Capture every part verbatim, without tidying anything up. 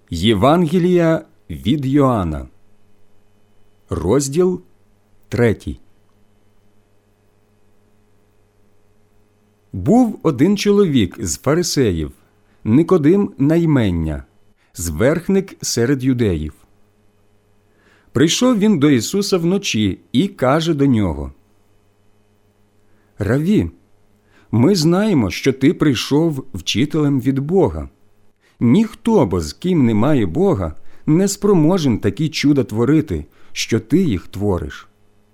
Євангелія від Йоанна, розділ третій. Був один чоловік з фарисеїв, Никодим на ймення, зверхник серед юдеїв. Прийшов він до Ісуса вночі і каже до нього: «Раві, ми знаємо, що ти прийшов вчителем від Бога. Ніхто, бо з ким немає Бога, не спроможен такі чуда творити, що ти їх твориш».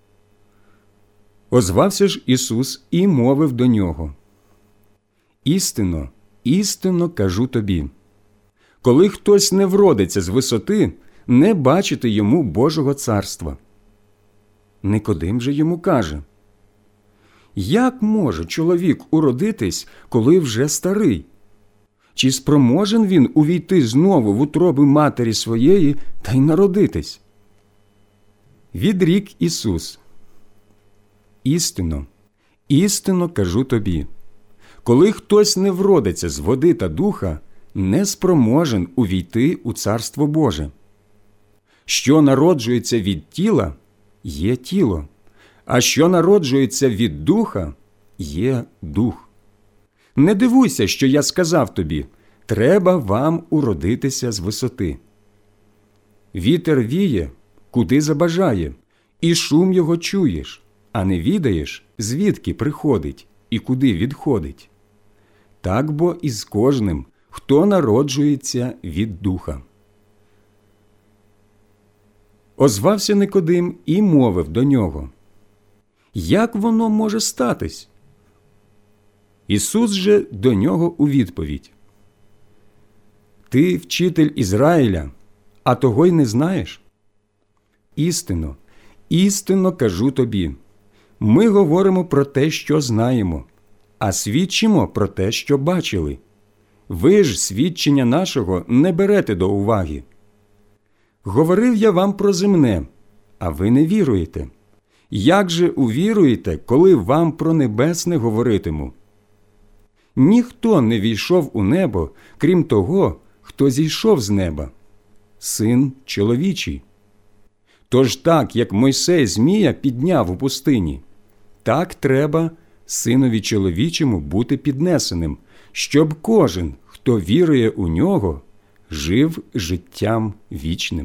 Озвався ж Ісус і мовив до нього: «Істинно, істинно кажу тобі, коли хтось не вродиться з висоти, не бачити йому Божого царства». Никодим же йому каже: «Як може чоловік уродитись, коли вже старий? Чи спроможен він увійти знову в утроби матері своєї та й народитись?» Відрік Ісус: «Істинно, істинно кажу тобі, коли хтось не вродиться з води та духа, не спроможен увійти у Царство Боже. Що народжується від тіла, є тіло, а що народжується від духа, є дух. Не дивуйся, що я сказав тобі: треба вам уродитися з висоти. Вітер віє, куди забажає, і шум його чуєш, а не відаєш, звідки приходить і куди відходить. Так бо і з кожним, хто народжується від духа». Озвався Никодим і мовив до нього: «Як воно може статись?» Ісус же до нього у відповідь: «Ти вчитель Ізраїля, а того й не знаєш? Істинно, істинно кажу тобі, ми говоримо про те, що знаємо, а свідчимо про те, що бачили. Ви ж свідчення нашого не берете до уваги. Говорив я вам про земне, а ви не віруєте. Як же увіруєте, коли вам про небесне говоритиму? Ніхто не війшов у небо, крім того, хто зійшов з неба – Син чоловічий. Тож так, як Мойсей Змія підняв у пустині, так треба Синові чоловічому бути піднесеним, щоб кожен, хто вірує у нього, жив життям вічним.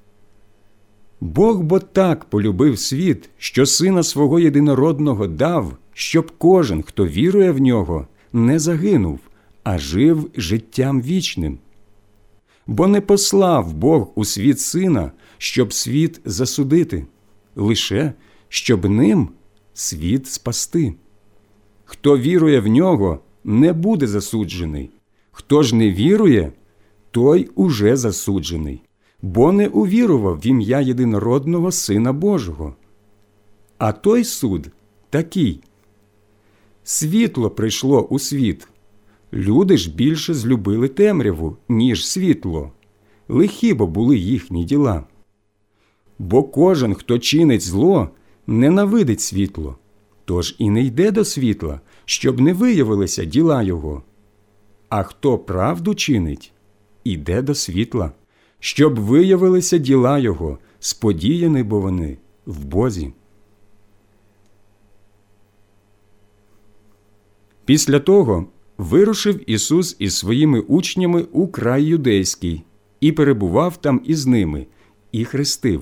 Бог бо так полюбив світ, що Сина Свого єдинородного дав, щоб кожен, хто вірує в нього, не загинув, а жив життям вічним. Бо не послав Бог у світ Сина, щоб світ засудити, лише щоб ним світ спасти. Хто вірує в нього, не буде засуджений. Хто ж не вірує, той уже засуджений, бо не увірував в ім'я єдинородного Сина Божого. А той суд такий: світло прийшло у світ, люди ж більше злюбили темряву, ніж світло, лихі бо були їхні діла. Бо кожен, хто чинить зло, ненавидить світло, тож і не йде до світла, щоб не виявилися діла його. А хто правду чинить, іде до світла, щоб виявилися діла його, сподіяні бо вони в Бозі». Після того вирушив Ісус із своїми учнями у край юдейський і перебував там із ними, і хрестив.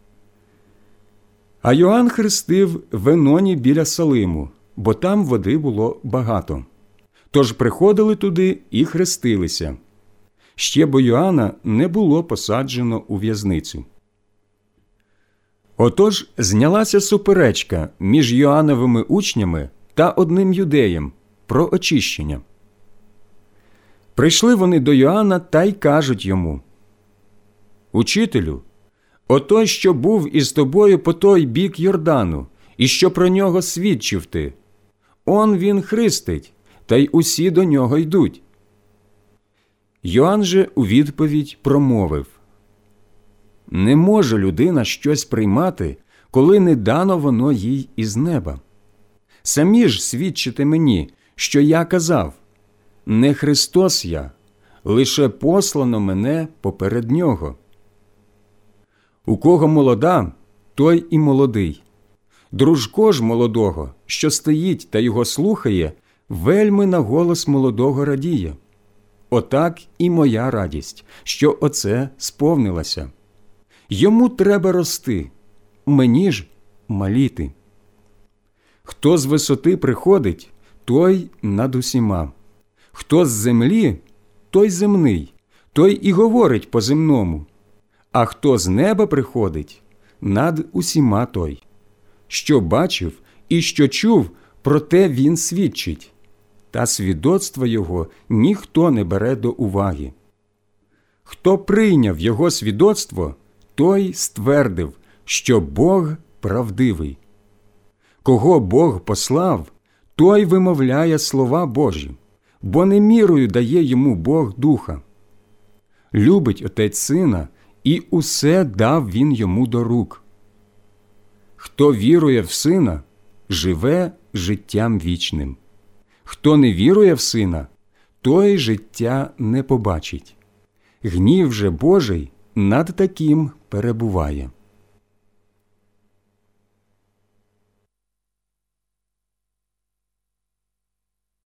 А Йоанн хрестив в Еноні біля Салиму, бо там води було багато. Тож приходили туди і хрестилися. Ще бо Йоанна не було посаджено у в'язницю. Отож знялася суперечка між Йоанновими учнями та одним юдеєм про очищення. Прийшли вони до Йоанна та й кажуть йому: «Учителю, отой, що був із тобою по той бік Йордану, і що про нього свідчив ти, он він хрестить, та й усі до нього йдуть». Йоанн же у відповідь промовив: «Не може людина щось приймати, коли не дано воно їй із неба. Самі ж свідчите мені, що я казав: не Христос я, лише послано мене поперед нього. У кого молода, той і молодий. Дружко ж молодого, що стоїть та його слухає, вельми на голос молодого радіє. Отак і моя радість, що оце сповнилася. Йому треба рости, мені ж маліти. Хто з висоти приходить, той над усіма. Хто з землі, той земний, той і говорить по-земному. А хто з неба приходить, над усіма той. Що бачив і що чув, про те він свідчить. Та свідоцтва його ніхто не бере до уваги. Хто прийняв його свідоцтво, той ствердив, що Бог правдивий. Кого Бог послав, той вимовляє слова Божі, бо не мірою дає йому Бог духа. Любить Отець Сина, і усе дав він йому до рук. Хто вірує в Сина, живе життям вічним. Хто не вірує в Сина, той життя не побачить. Гнів же Божий над таким перебуває.